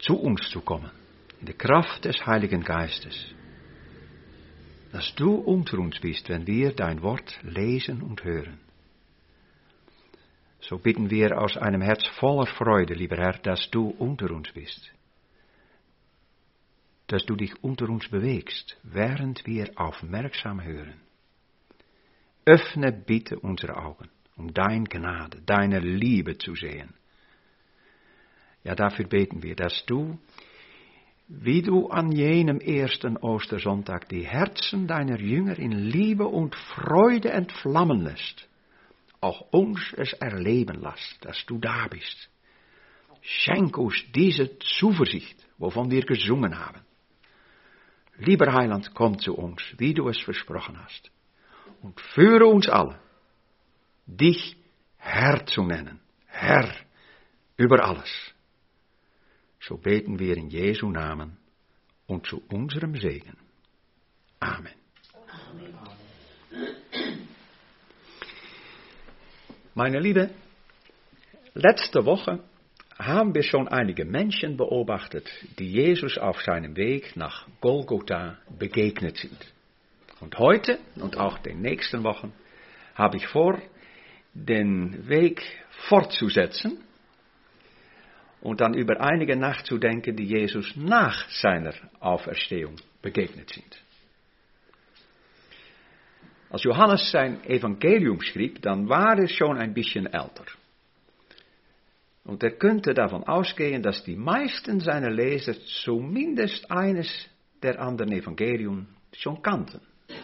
zu uns zu kommen, in der Kraft des Heiligen Geistes. Dass du unter uns bist, wenn wir dein Wort lesen und hören. So bitten wir aus einem Herz voller Freude, lieber Herr, dass du unter uns bist. Dass du dich unter uns bewegst, während wir aufmerksam hören. Öffne bitte unsere Augen, um deine Gnade, deine Liebe zu sehen. Ja, dafür beten wir, dass du, wie du an jenem ersten Ostersonntag die Herzen deiner Jünger in Liebe und Freude entflammen lässt, auch uns es erleben lässt, dass du da bist. Schenk uns diese Zuversicht, wovon wir gesungen haben. Lieber Heiland, komm zu uns, wie du es versprochen hast, und führe uns alle, dich Herr zu nennen, Herr über alles. So beten wir in Jesu Namen und zu unserem Segen. Amen. Amen. Meine Liebe, letzte Woche haben wir schon einige Menschen beobachtet, die Jesus auf seinem Weg nach Golgotha begegnet sind. Und heute und auch den nächsten Wochen habe ich vor, den Weg fortzusetzen und dann über einige nachzudenken, die Jesus nach seiner Auferstehung begegnet sind. Als Johannes sein Evangelium schrieb, dann war er schon ein bisschen älter. Und er könnte davon ausgehen, dass die meisten seiner Leser zumindest eines der anderen Evangelien schon kannten.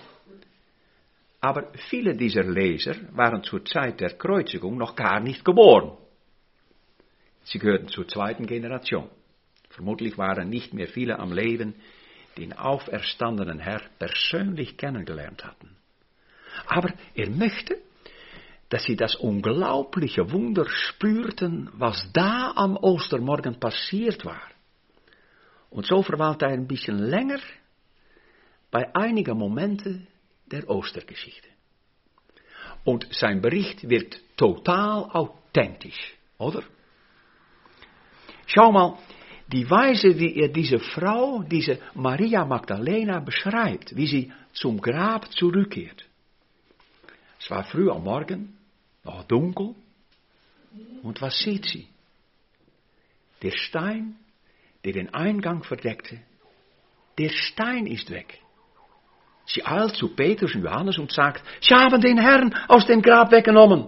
Aber viele dieser Leser waren zur Zeit der Kreuzigung noch gar nicht geboren. Sie gehörten zur zweiten Generation. Vermutlich waren nicht mehr viele am Leben, die den auferstandenen Herr persönlich kennengelernt hatten. Aber er möchte, dass sie das unglaubliche Wunder spürten, was da am Ostermorgen passiert war. Und so verweilt er ein bisschen länger bei einigen Momenten der Ostergeschichte. Und sein Bericht wird total authentisch, oder? Schau mal, die Weise, wie er diese Frau, diese Maria Magdalena beschreibt, wie sie zum Grab zurückkehrt. Es war früh am Morgen, noch dunkel. Und was sieht sie? Der Stein, der den Eingang verdeckte, der Stein ist weg. Sie eilt zu Petrus und Johannes und sagt, sie haben den Herrn aus dem Grab weggenommen.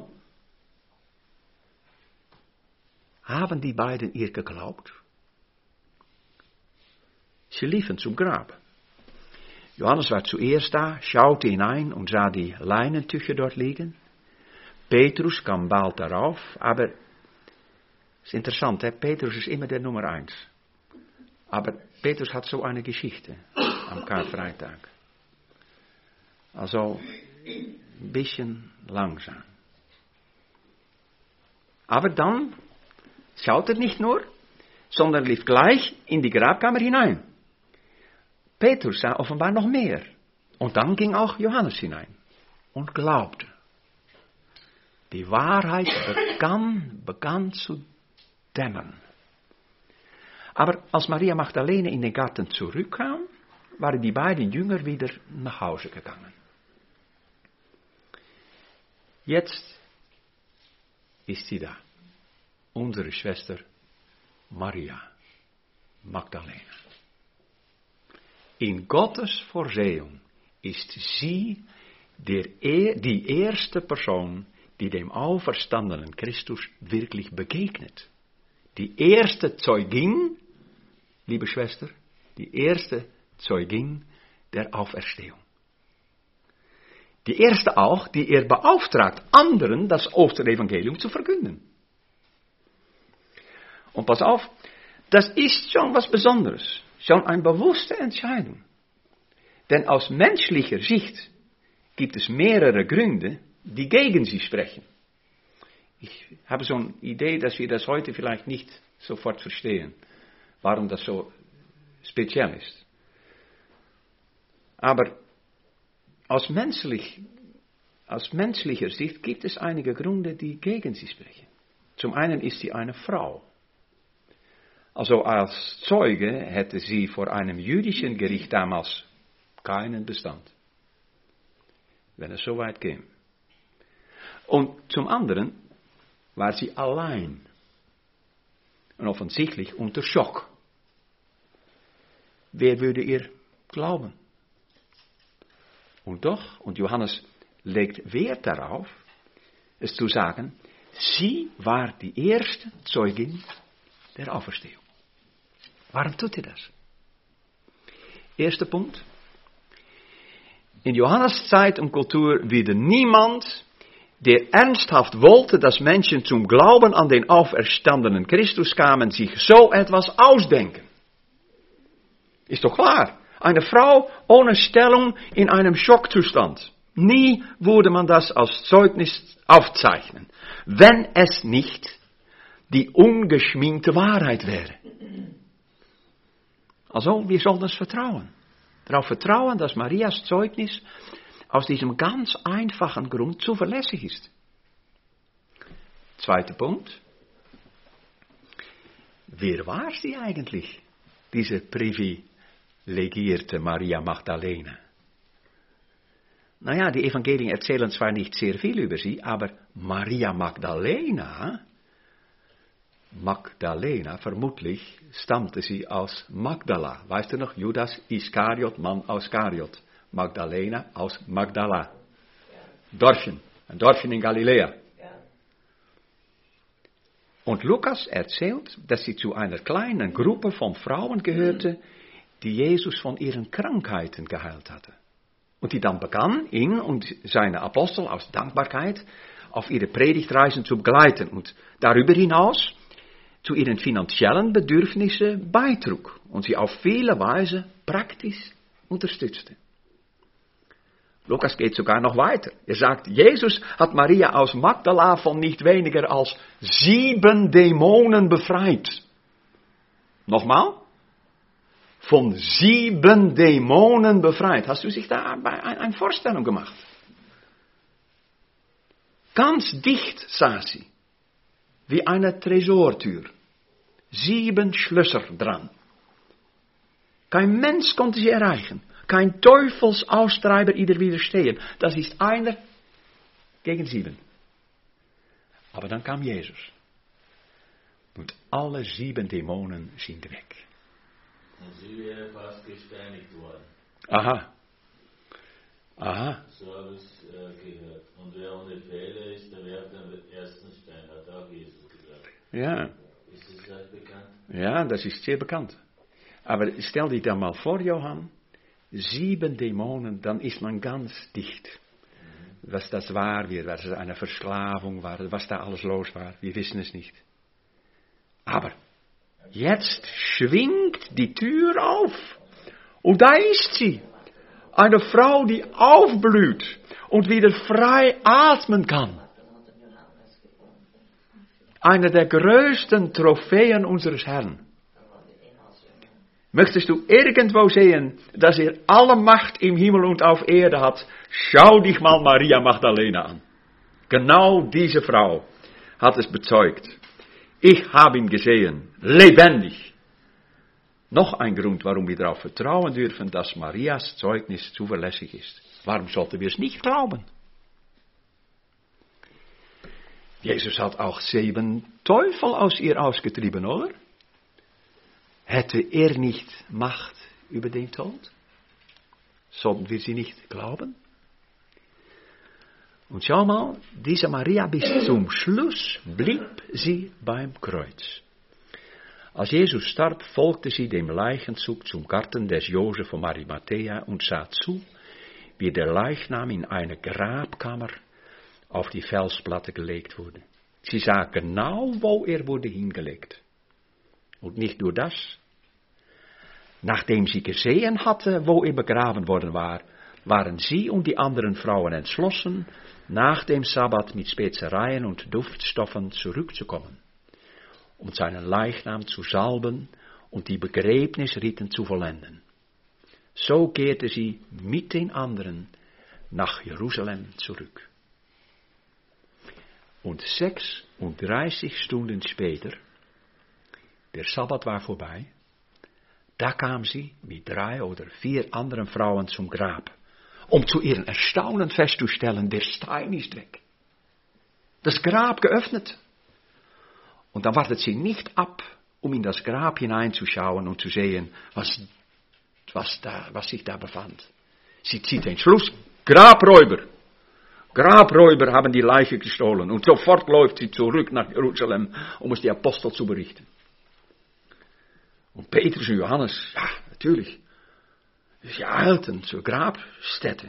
Haben die beiden ihr geglaubt? Sie liefen zum Grab. Johannes war zuerst da, schaute hinein und sah die Leinentücher dort liegen. Petrus kam bald darauf, aber es ist interessant, Petrus ist immer der Nummer 1. Aber Petrus hat so eine Geschichte am Karfreitag. Also ein bisschen langsam. Aber dann schaut er nicht nur, sondern lief gleich in die Grabkammer hinein. Petrus sah offenbar noch mehr. Und dann ging auch Johannes hinein und glaubte. Die Wahrheit begann zu dämmern. Aber als Maria Magdalena in den Garten zurückkam, waren die beiden Jünger wieder nach Hause gegangen. Jetzt ist sie da, unsere Schwester Maria Magdalena. In Gottes Vorsehung ist sie die erste Person, die dem auferstandenen Christus wirklich begegnet. Die erste Zeugin, liebe Schwester, die erste Zeugin der Auferstehung. Die erste auch, die er beauftragt, anderen das Osterevangelium zu verkünden. Und pass auf, das ist schon was Besonderes, schon eine bewusste Entscheidung. Denn aus menschlicher Sicht gibt es mehrere Gründe, die gegen sie sprechen. Ich habe so eine Idee, dass wir das heute vielleicht nicht sofort verstehen, warum das so speziell ist. Aber aus menschlicher Sicht gibt es einige Gründe, die gegen sie sprechen. Zum einen ist sie eine Frau. Also als Zeuge hätte sie vor einem jüdischen Gericht damals keinen Bestand, wenn es so weit käme. Und zum anderen war sie allein und offensichtlich unter Schock. Wer würde ihr glauben? Und doch, und Johannes legt Wert darauf, es zu sagen, sie war die erste Zeugin der Auferstehung. Warum tut ihr das? Erster Punkt. In Johannes Zeit und Kultur würde niemand, der ernsthaft wollte, dass Menschen zum Glauben an den auferstandenen Christus kamen, sich so etwas ausdenken. Ist doch klar. Eine Frau ohne Stellung in einem Schockzustand. Nie würde man das als Zeugnis aufzeichnen, wenn es nicht die ungeschminkte Wahrheit wäre. Also, wir sollten es vertrauen. Darauf vertrauen, dass Marias Zeugnis aus diesem ganz einfachen Grund zuverlässig ist. Zweiter Punkt. Wer war sie eigentlich, diese privilegierte Maria Magdalena? Naja, die Evangelien erzählen zwar nicht sehr viel über sie, aber Maria Magdalena, vermutlich stammte sie aus Magdala. Weißt du noch, Judas Iskariot, Mann aus Kariot. Magdalena aus Magdala. Dorfchen, ein Dorfchen in Galiläa. Und Lukas erzählt, dass sie zu einer kleinen Gruppe von Frauen gehörte, die Jesus von ihren Krankheiten geheilt hatte. Und die dann begann, ihn und seine Apostel aus Dankbarkeit auf ihre Predigtreisen zu begleiten und darüber hinaus zu ihren finanziellen Bedürfnissen beitrug und sie auf viele Weise praktisch unterstützte. Lukas geht sogar noch weiter. Er sagt, Jesus hat Maria aus Magdala von nicht weniger als 7 Dämonen befreit. Nochmal? Von 7 Dämonen befreit. Hast du sich da eine Vorstellung gemacht? Ganz dicht saß sie, wie eine Tresortür. 7 Schlösser dran. Kein Mensch konnte sie erreichen. Kein Teufelsaustreiber ihr widerstehen. Das ist einer gegen 7. Aber dann kam Jesus. Und alle 7 Dämonen sind weg. Und sie wäre fast gesteinigt worden. Aha. So habe ich es gehört. Und wer ohne Fehler ist, der werft den ersten Stein, hat auch Jesus gesagt. Ja. Ist es euch bekannt? Ja, das ist sehr bekannt. Aber stell dir da mal vor, Johann, 7 Dämonen, dann ist man ganz dicht. Was das war, was das eine Versklavung war, was da alles los war, wir wissen es nicht. Aber jetzt schwingt die Tür auf und da ist sie. Eine Frau, die aufblüht und wieder frei atmen kann. Eine der größten Trophäen unseres Herrn. Möchtest du irgendwo sehen, dass er alle Macht im Himmel und auf Erde hat? Schau dich mal Maria Magdalena an. Genau diese Frau hat es bezeugt. Ich habe ihn gesehen, lebendig. Noch ein Grund, warum wir darauf vertrauen dürfen, dass Marias Zeugnis zuverlässig ist. Warum sollten wir es nicht glauben? Jesus hat auch 7 Teufel aus ihr ausgetrieben, oder? Hätte er nicht Macht über den Tod? Sollten wir sie nicht glauben? Und schau mal, diese Maria bis zum Schluss blieb sie beim Kreuz. Als Jesus starb, folgte sie dem Leichenzug zum Garten des Josef von Arimathea und sah zu, wie der Leichnam in eine Grabkammer auf die Felsplatte gelegt wurde. Sie sah genau, wo er wurde hingelegt. Und nicht nur das. Nachdem sie gesehen hatte, wo er begraben worden war, waren sie und die anderen Frauen entschlossen, nach dem Sabbat mit Spezereien und Duftstoffen zurückzukommen, um seinen Leichnam zu salben und die Begräbnisriten zu vollenden. So kehrte sie mit den anderen nach Jerusalem zurück. Und 36 Stunden später der Sabbat war vorbei. Da kam sie mit 3 oder 4 anderen Frauen zum Grab, um zu ihrem Erstaunen festzustellen, der Stein ist weg. Das Grab geöffnet. Und dann wartet sie nicht ab, um in das Grab hineinzuschauen und zu sehen, was sich da befand. Sie zieht den Schluss, Grabräuber. Grabräuber haben die Leiche gestohlen. Und sofort läuft sie zurück nach Jerusalem, um es die Apostel zu berichten. Und Petrus und Johannes, ja, natürlich, sie eilten zur Grabstätte.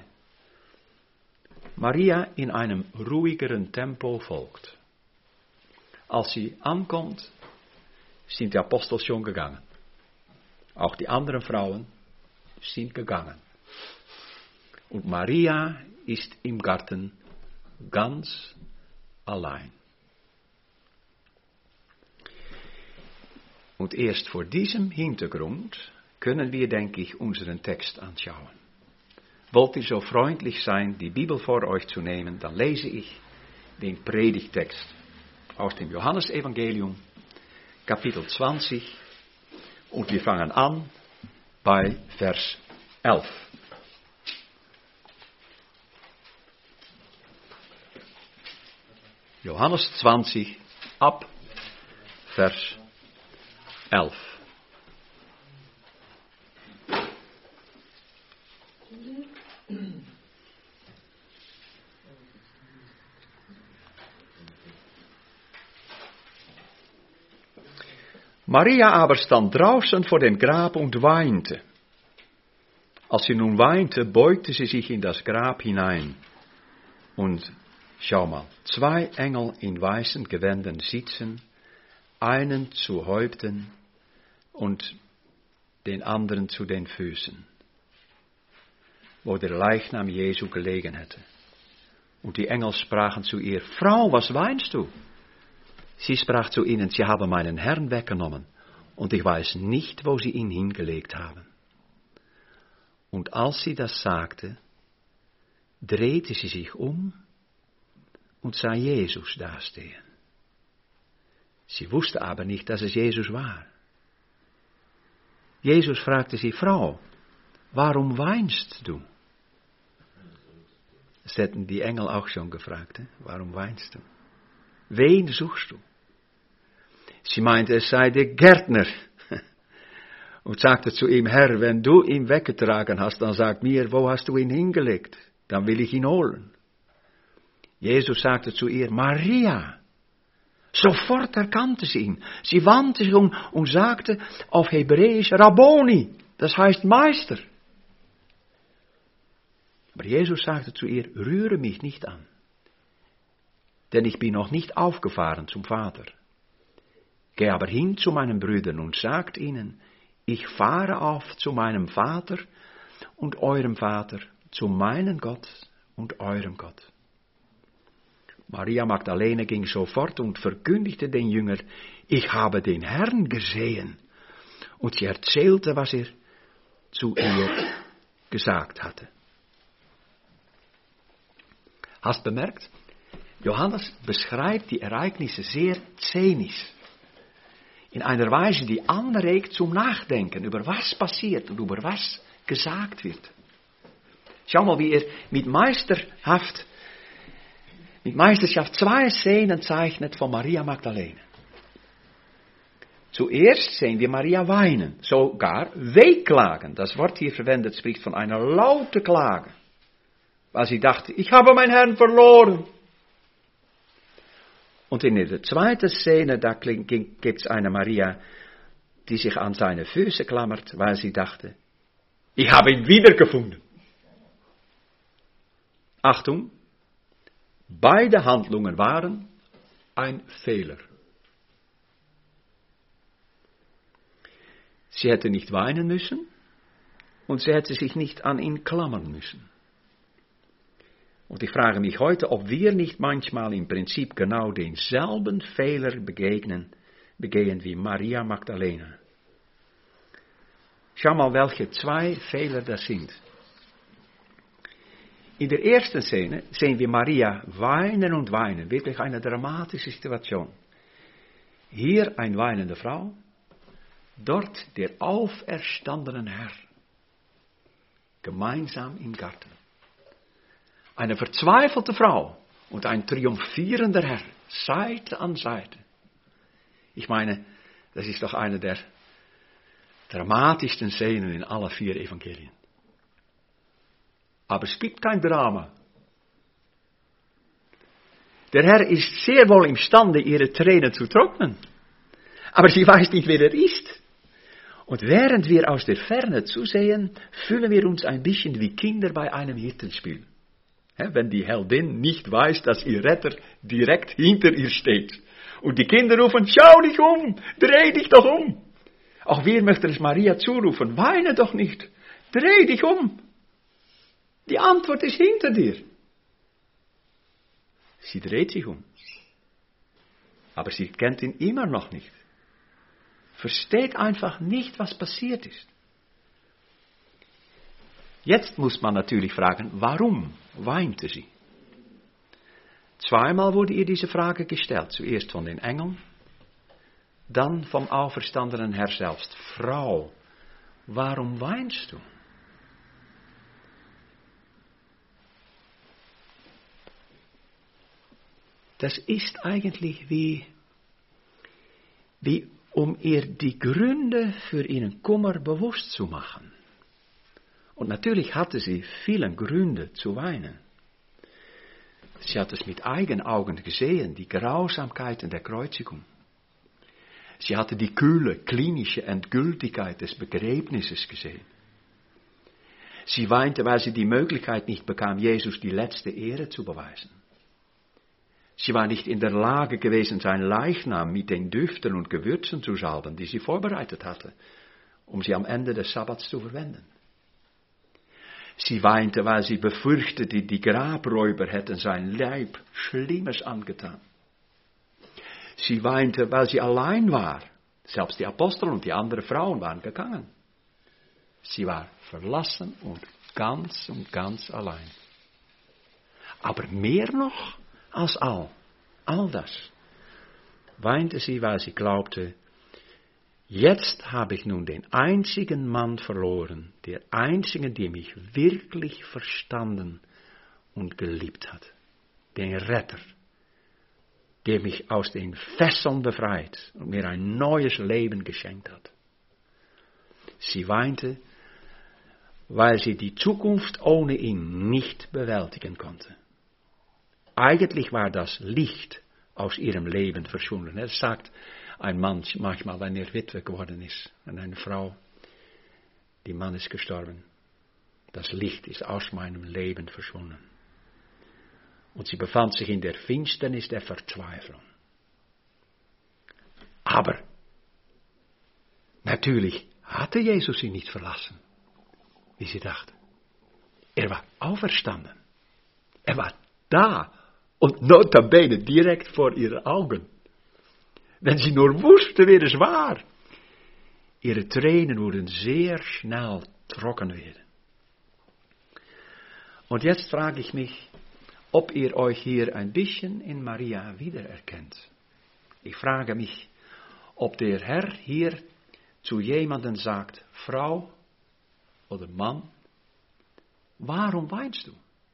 Maria in einem ruhigeren Tempo folgt. Als sie ankommt, sind die Apostel schon gegangen. Auch die anderen Frauen sind gegangen. Und Maria ist im Garten ganz allein. Und erst vor diesem Hintergrund können wir, denke ich, unseren Text anschauen. Wollt ihr so freundlich sein, die Bibel vor euch zu nehmen, dann lese ich den Predigtext aus dem Johannesevangelium, Kapitel 20, und wir fangen an bei Vers 11. Johannes 20, ab Vers 11. Maria aber stand draußen vor dem Grab und weinte. Als sie nun weinte, beugte sie sich in das Grab hinein. Und schau mal, 2 Engel in weißen Gewändern sitzen, einen zu Häupten und den anderen zu den Füßen, wo der Leichnam Jesu gelegen hätte. Und die Engel sprachen zu ihr, Frau, was weinst du? Sie sprach zu ihnen, sie haben meinen Herrn weggenommen, und ich weiß nicht, wo sie ihn hingelegt haben. Und als sie das sagte, drehte sie sich um und sah Jesus dastehen. Sie wusste aber nicht, dass es Jesus war. Jesus fragte sie, Frau, warum weinst du? Das hätten die Engel auch schon gefragt, warum weinst du? Wen suchst du? Sie meinte, es sei der Gärtner. Und sagte zu ihm, Herr, wenn du ihn weggetragen hast, dann sag mir, wo hast du ihn hingelegt? Dann will ich ihn holen. Jesus sagte zu ihr, Maria. Sofort erkannte sie ihn. Sie wandte sich um und sagte auf Hebräisch Rabboni, das heißt Meister. Aber Jesus sagte zu ihr, rühre mich nicht an, denn ich bin noch nicht aufgefahren zum Vater. Geh aber hin zu meinen Brüdern und sagt ihnen, ich fahre auf zu meinem Vater und eurem Vater, zu meinem Gott und eurem Gott. Maria Magdalene ging sofort und verkündigte den Jünger, ich habe den Herrn gesehen. Und sie erzählte, was er zu ihr gesagt hatte. Hast bemerkt? Johannes beschreibt die Ereignisse sehr szenisch. In einer Weise, die anregt zum Nachdenken über was passiert und über was gesagt wird. Schau mal, wie er mit Meisterschaft 2 Szenen zeichnet von Maria Magdalene. Zuerst sehen wir Maria weinen, sogar wehklagen. Das Wort hier verwendet spricht von einer lauten Klage. Weil sie dachte, ich habe meinen Herrn verloren. Und in der zweiten Szene, da gibt es eine Maria, die sich an seine Füße klammert, weil sie dachte, ich habe ihn wiedergefunden. Achtung, beide Handlungen waren ein Fehler. Sie hätte nicht weinen müssen und sie hätte sich nicht an ihn klammern müssen. Und ich frage mich heute, ob wir nicht manchmal im Prinzip genau denselben Fehler begehen wie Maria Magdalene. Schau mal, welche 2 Fehler das sind. In der ersten Szene sehen wir Maria weinen und weinen. Wirklich eine dramatische Situation. Hier eine weinende Frau Dort der auferstandene Herr. Gemeinsam im Garten. Eine verzweifelte Frau und ein triumphierender Herr. Seite an Seite. Ich meine, das ist doch eine der dramatischsten Szenen in alle 4 Evangelien. Aber es gibt kein Drama. Der Herr ist sehr wohl imstande, ihre Tränen zu trocknen. Aber sie weiß nicht, wer er ist. Und während wir aus der Ferne zusehen, fühlen wir uns ein bisschen wie Kinder bei einem Hirtenspiel. Wenn die Heldin nicht weiß, dass ihr Retter direkt hinter ihr steht. Und die Kinder rufen, schau dich um, dreh dich doch um. Auch wir möchten es Maria zurufen, weine doch nicht, dreh dich um. Die Antwort ist hinter dir. Sie dreht sich um. Aber sie kennt ihn immer noch nicht. Versteht einfach nicht, was passiert ist. Jetzt muss man natürlich fragen, warum weinte sie? Zweimal wurde ihr diese Frage gestellt. Zuerst von den Engeln, dann vom auferstandenen Herr selbst. Frau, warum weinst du? Das ist eigentlich wie um ihr die Gründe für ihren Kummer bewusst zu machen. Und natürlich hatte sie viele Gründe zu weinen. Sie hat es mit eigenen Augen gesehen, die Grausamkeiten der Kreuzigung. Sie hatte die kühle, klinische Endgültigkeit des Begräbnisses gesehen. Sie weinte, weil sie die Möglichkeit nicht bekam, Jesus die letzte Ehre zu beweisen. Sie war nicht in der Lage gewesen, sein Leichnam mit den Düften und Gewürzen zu salben, die sie vorbereitet hatte, um sie am Ende des Sabbats zu verwenden. Sie weinte, weil sie befürchtete, die Grabräuber hätten sein Leib Schlimmes angetan. Sie weinte, weil sie allein war. Selbst die Apostel und die anderen Frauen waren gegangen. Sie war verlassen und ganz allein. Aber mehr noch als all das weinte sie, weil sie glaubte, jetzt habe ich nun den einzigen Mann verloren, der einzigen, der mich wirklich verstanden und geliebt hat. Den Retter, der mich aus den Fesseln befreit und mir ein neues Leben geschenkt hat. Sie weinte, weil sie die Zukunft ohne ihn nicht bewältigen konnte. Eigentlich war das Licht aus ihrem Leben verschwunden. Das sagt ein Mann manchmal, wenn er Witwe geworden ist, und eine Frau, die Mann ist gestorben. Das Licht ist aus meinem Leben verschwunden. Und sie befand sich in der Finsternis der Verzweiflung. Aber natürlich hatte Jesus sie nicht verlassen, wie sie dachte. Er war auferstanden. Er war da und notabene direkt vor ihren Augen. Wenn sie nur wusste, wer es war. Ihre Tränen würden sehr schnell trocken werden. Und jetzt frage ich mich, ob ihr euch hier ein bisschen in Maria wiedererkennt. Ich frage mich, ob der Herr hier zu jemandem sagt, Frau oder Mann, warum weinst du?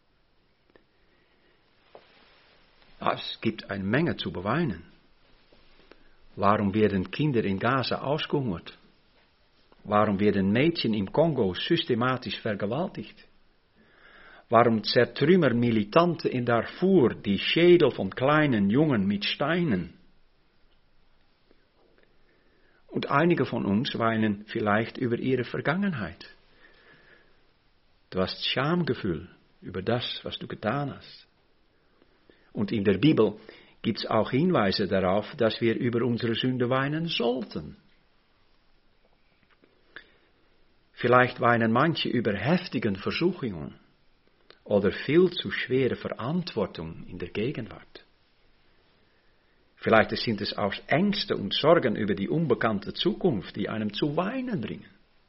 Es gibt eine Menge zu beweinen. Warum werden Kinder in Gaza ausgehungert? Warum werden Mädchen im Kongo systematisch vergewaltigt? Warum zertrümmern Militante in Darfur die Schädel von kleinen Jungen mit Steinen? Und einige von uns weinen vielleicht über ihre Vergangenheit. Du hast Schamgefühl über das, was du getan hast. Und in der Bibel gibt es auch Hinweise darauf, dass wir über unsere Sünde weinen sollten. Vielleicht weinen manche über heftigen Versuchungen oder viel zu schwere Verantwortung in der Gegenwart. Vielleicht sind es auch Ängste und Sorgen über die unbekannte Zukunft, die einem zu weinen bringen.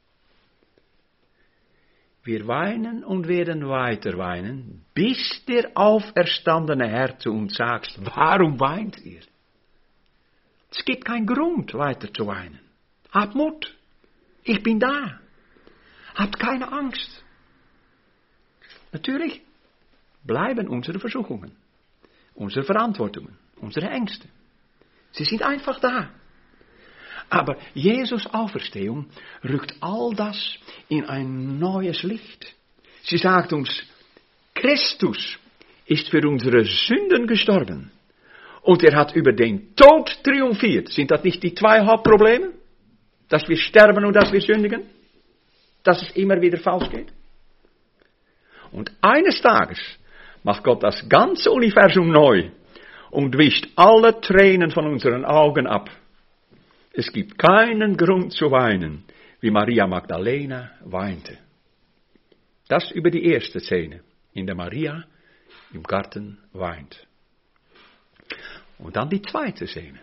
Wir weinen und werden weiter weinen, bis der auferstandene Herr zu uns sagt, warum weint ihr? Es gibt keinen Grund, weiter zu weinen. Hab Mut. Ich bin da. Habt keine Angst. Natürlich bleiben unsere Versuchungen, unsere Verantwortungen, unsere Ängste. Sie sind einfach da. Aber Jesus' Auferstehung rückt all das in ein neues Licht. Sie sagt uns, Christus ist für unsere Sünden gestorben. Und er hat über den Tod triumphiert. Sind das nicht die zwei Hauptprobleme? Dass wir sterben und dass wir sündigen? Dass es immer wieder falsch geht? Und eines Tages macht Gott das ganze Universum neu und wischt alle Tränen von unseren Augen ab. Es gibt keinen Grund zu weinen, wie Maria Magdalena weinte. Das über die erste Szene, in der Maria im Garten weint. Und dann die zweite Szene.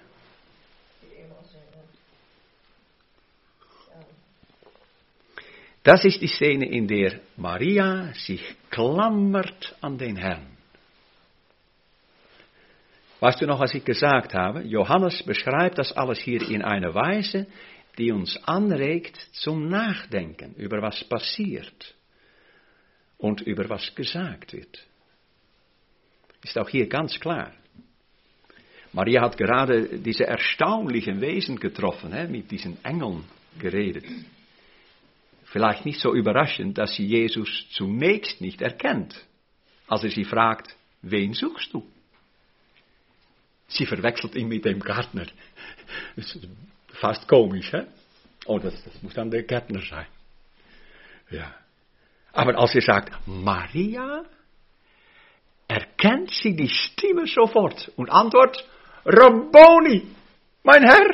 Das ist die Szene, in der Maria sich klammert an den Herrn. Weißt du noch, was ich gesagt habe? Johannes beschreibt das alles hier in einer Weise, die uns anregt zum Nachdenken über was passiert und über was gesagt wird. Ist auch hier ganz klar. Maria hat gerade diese erstaunlichen Wesen getroffen, mit diesen Engeln geredet. Vielleicht nicht so überraschend, dass sie Jesus zunächst nicht erkennt, als er sie fragt, wen suchst du? Sie verwechselt ihn mit dem Gärtner. Das ist fast komisch, hä? Oh, das muss dann der Gärtner sein. Ja. Aber als er sagt, Maria, erkennt sie die Stimme sofort und antwortet, Rabboni, mein Herr.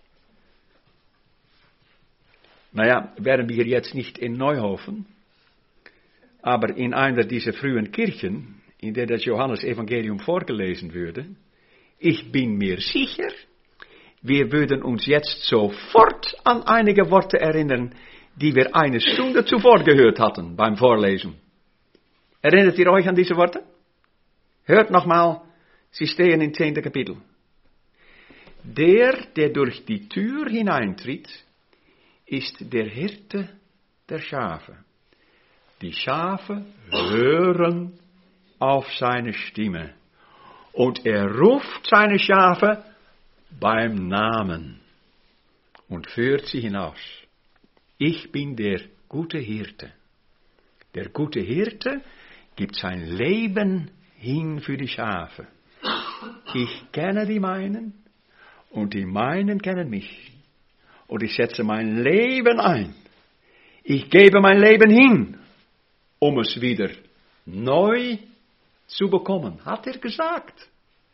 Naja, wären wir jetzt nicht in Neuhofen, aber in einer dieser frühen Kirchen, in der das Johannes-Evangelium vorgelesen würde, ich bin mir sicher, wir würden uns jetzt sofort an einige Worte erinnern, die wir eine Stunde zuvor gehört hatten beim Vorlesen. Erinnert ihr euch an diese Worte? Hört nochmal, sie stehen im 10. Kapitel. Der durch die Tür hineintritt, ist der Hirte der Schafe. Die Schafe hören auf seine Stimme. Und er ruft seine Schafe beim Namen und führt sie hinaus. Ich bin der gute Hirte. Der gute Hirte gibt sein Leben hin für die Schafe. Ich kenne die meinen und die meinen kennen mich. Und ich setze mein Leben ein. Ich gebe mein Leben hin, um es wieder neu zu bekommen, hat er gesagt.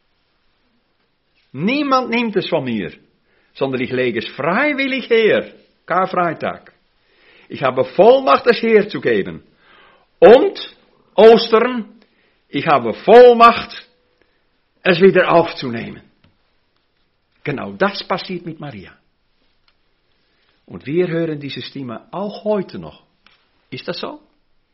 Niemand nimmt es von mir, sondern ich lege es freiwillig her. Karfreitag. Ich habe Vollmacht, es herzugeben. Und Ostern, ich habe Vollmacht, es wieder aufzunehmen. Genau das passiert mit Maria. Und wir hören diese Stimme auch heute noch. Ist das so?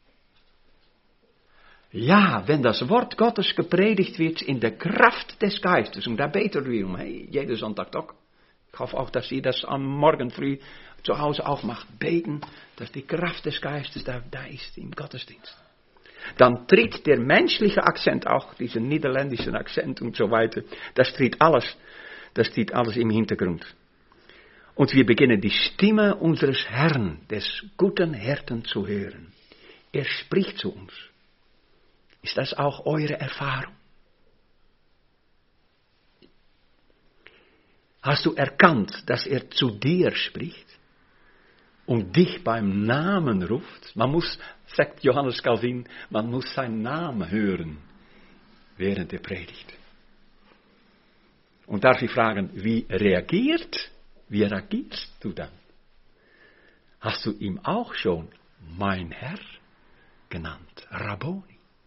Ja, wenn das Wort Gottes gepredigt wird in der Kraft des Geistes, und da beten wir um, jeden Sonntag doch. Ich hoffe auch, dass ihr das am Morgen früh zu Hause auch macht. Beten, dass die Kraft des Geistes da ist im Gottesdienst. Dann tritt der menschliche Akzent, auch dieser niederländische Akzent und so weiter, das tritt alles im Hintergrund. Und wir beginnen die Stimme unseres Herrn, des guten Hirten zu hören. Er spricht zu uns. Ist das auch eure Erfahrung? Hast du erkannt, dass er zu dir spricht und dich beim Namen ruft? Man muss, sagt Johannes Calvin, man muss seinen Namen hören während der Predigt. Und darf ich fragen, wie reagierst du dann? Hast du ihm auch schon mein Herr genannt, Rabboni?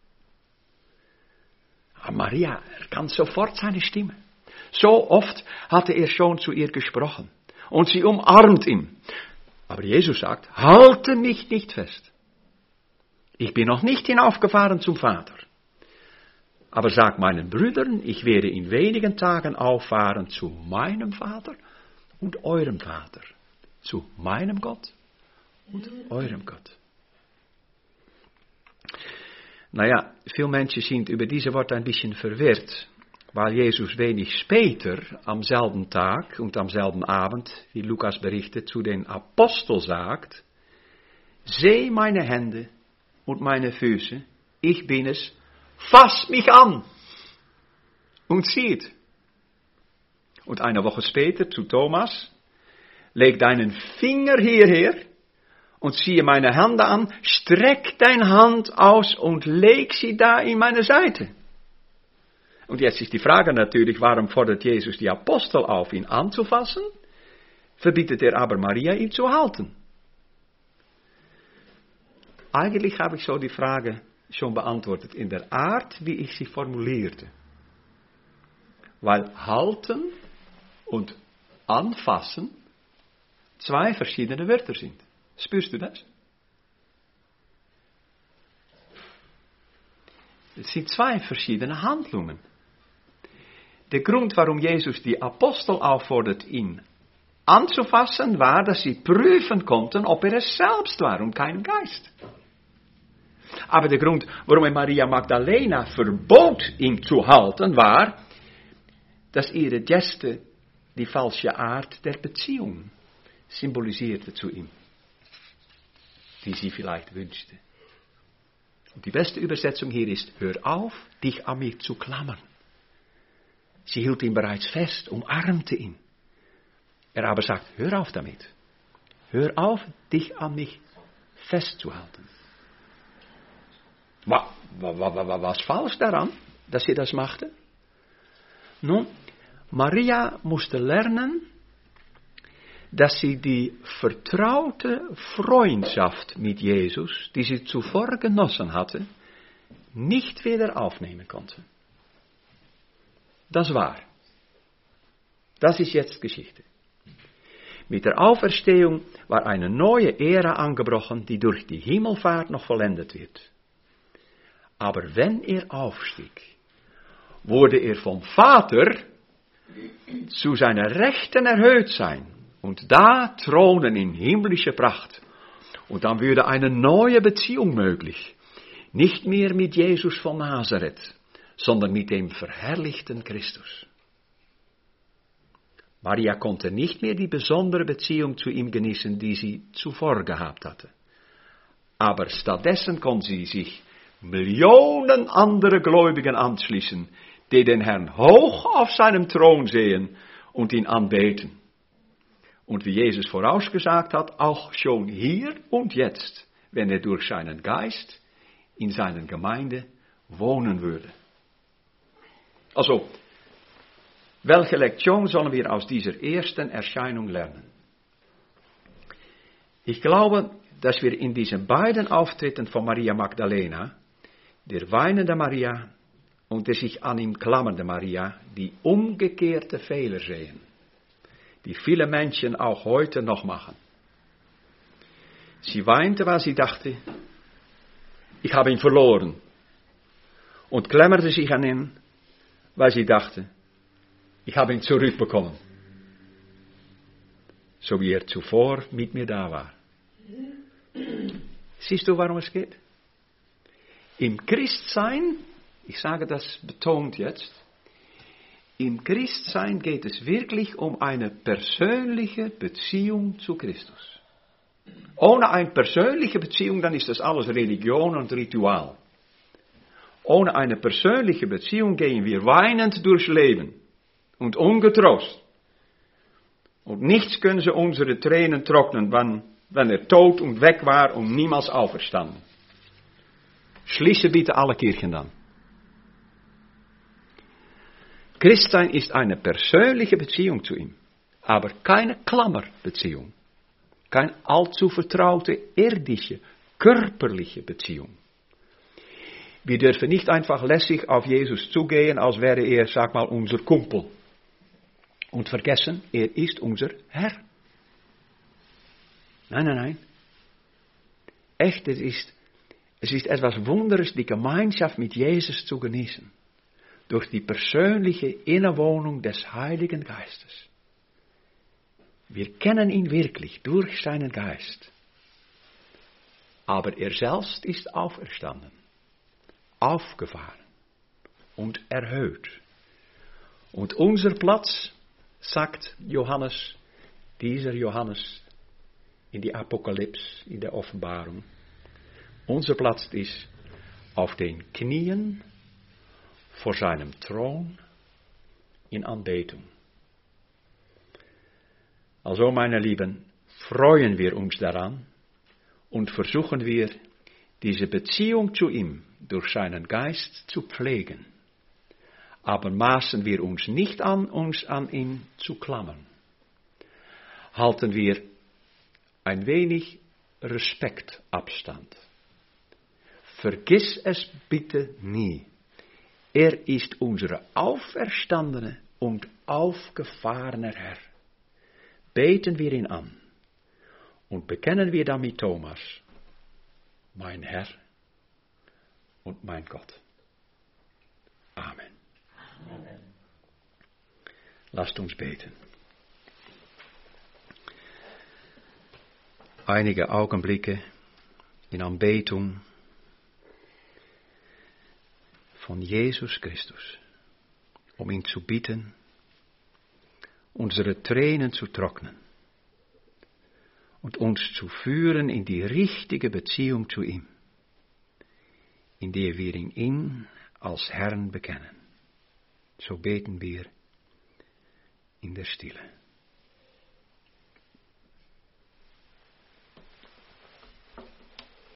Maria erkannt sofort seine Stimme. So oft hatte er schon zu ihr gesprochen. Und sie umarmt ihn. Aber Jesus sagt, halte mich nicht fest. Ich bin noch nicht hinaufgefahren zum Vater. Aber sag meinen Brüdern, ich werde in wenigen Tagen auffahren zu meinem Vater und eurem Vater, zu meinem Gott und eurem Gott. Naja, veel Menschen sind über diese Worte ein bisschen verwirrt, weil Jesus wenig später, am selben Tag und am selben Abend, wie Lukas berichtet, zu den Aposteln sagt, seh meine Hände und meine Füße, ich bin es, fass mich an und sieht. Und eine Woche später zu Thomas, leg deinen Finger hierher und ziehe meine Hände an, streck deine Hand aus und leg sie da in meine Seite. Und jetzt ist die Frage natürlich, warum fordert Jesus die Apostel auf, ihn anzufassen, verbietet er aber Maria, ihn zu halten? Eigentlich habe ich so die Frage schon beantwortet, in der Art, wie ich sie formulierte. Weil halten und anfassen zwei verschiedene Wörter sind. Spürst du das? Es sind zwei verschiedene Handlungen. Der Grund, warum Jesus die Apostel auffordert, ihn anzufassen, war, dass sie prüfen konnten, ob er es selbst war und kein Geist. Aber der Grund, warum er Maria Magdalena verbot, ihn zu halten, war, dass ihre Geste die falsche Art der Beziehung symbolisierte zu ihm, die sie vielleicht wünschte. Und die beste Übersetzung hier ist, hör auf, dich an mich zu klammern. Sie hielt ihn bereits fest, umarmte ihn. Er aber sagt, hör auf damit. Hör auf, dich an mich festzuhalten. Was falsch daran, dass sie das machte? Nun, Maria musste lernen, dass sie die vertraute Freundschaft mit Jesus, die sie zuvor genossen hatte, nicht wieder aufnehmen konnte. Das war. Das ist jetzt Geschichte. Mit der Auferstehung war eine neue Ära angebrochen, die durch die Himmelfahrt noch vollendet wird. Aber wenn er aufstieg, wurde er vom Vater zu seiner Rechten erhöht sein und da thronen in himmlischer Pracht. Und dann würde eine neue Beziehung möglich. Nicht mehr mit Jesus von Nazareth, sondern mit dem verherrlichten Christus. Maria konnte nicht mehr die besondere Beziehung zu ihm genießen, die sie zuvor gehabt hatte. Aber stattdessen konnte sie sich Millionen andere Gläubigen anschließen, die den Herrn hoch auf seinem Thron sehen und ihn anbeten. Und wie Jesus vorausgesagt hat, auch schon hier und jetzt, wenn er durch seinen Geist in seiner Gemeinde wohnen würde. Also, welche Lektion sollen wir aus dieser ersten Erscheinung lernen? Ich glaube, dass wir in diesen beiden Auftritten von Maria Magdalena, der weinende Maria und der sich an ihm klammernde Maria, die umgekehrte Fehler sehen, die viele Menschen auch heute noch machen. Sie weinte, weil sie dachte, ich habe ihn verloren, und klammerte sich an ihn, weil sie dachte, ich habe ihn zurückbekommen, so wie er zuvor mit mir da war. Siehst du, warum es geht? Im Christsein, ich sage das betont jetzt, im Christsein geht es wirklich um eine persönliche Beziehung zu Christus. Ohne eine persönliche Beziehung, dann ist das alles Religion und Ritual. Ohne eine persönliche Beziehung gehen wir weinend durchs Leben und ungetrost. Und nichts können sie unsere Tränen trocknen, wenn er tot und weg war und niemals auferstanden. Schließe bitte alle Kirchen dann. Christsein ist eine persönliche Beziehung zu ihm, aber keine Klammerbeziehung. Keine allzu vertraute, irdische, körperliche Beziehung. Wir dürfen nicht einfach lässig auf Jesus zugehen, als wäre er, sag mal, unser Kumpel. Und vergessen, er ist unser Herr. Nein, nein, nein. Echt, es ist etwas Wunderbares, die Gemeinschaft mit Jesus zu genießen. Durch die persönliche Innewohnung des Heiligen Geistes. Wir kennen ihn wirklich durch seinen Geist. Aber er selbst ist auferstanden, aufgefahren und erhöht. Und unser Platz, sagt Johannes, dieser Johannes in die Apokalypse, in der Offenbarung, unser Platz ist auf den Knien vor seinem Thron in Anbetung. Also, meine Lieben, freuen wir uns daran und versuchen wir, diese Beziehung zu ihm durch seinen Geist zu pflegen. Aber maßen wir uns nicht an, uns an ihn zu klammern. Halten wir ein wenig Respektabstand. Vergiss es bitte nie. Er ist unser auferstandener und aufgefahrener Herr. Beten wir ihn an und bekennen wir damit Thomas, mein Herr und mein Gott. Amen. Amen. Lasst uns beten. Einige Augenblicke in Anbetung von Jesus Christus, um ihn zu bitten, unsere Tränen zu trocknen und uns zu führen in die richtige Beziehung zu ihm, in der wir ihn als Herrn bekennen. So beten wir in der Stille.